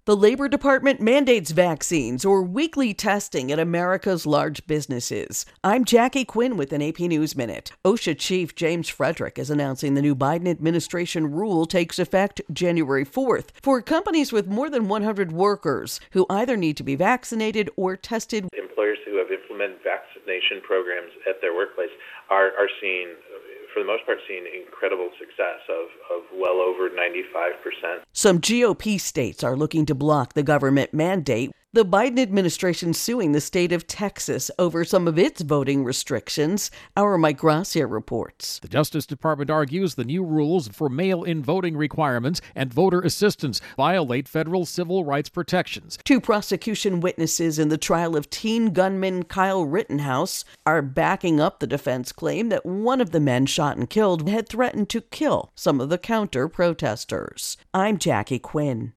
The Labor Department mandates vaccines or weekly testing at America's large businesses. I'm Jackie Quinn with an AP News Minute. OSHA Chief James Frederick is announcing the new Biden administration rule takes effect January 4th for companies with more than 100 workers who either need to be vaccinated or tested. Employers who have implemented vaccination programs at their workplace are seeing, for the most part, seeing incredible success of well over 95%. Some GOP states are looking to block the government mandate. The Biden administration suing the state of Texas over some of its voting restrictions. Our Mike Gracia reports. The Justice Department argues the new rules for mail-in voting requirements and voter assistance violate federal civil rights protections. Two prosecution witnesses in the trial of teen gunman Kyle Rittenhouse are backing up the defense claim that one of the men shot and killed had threatened to kill some of the counter-protesters. I'm Jackie Quinn.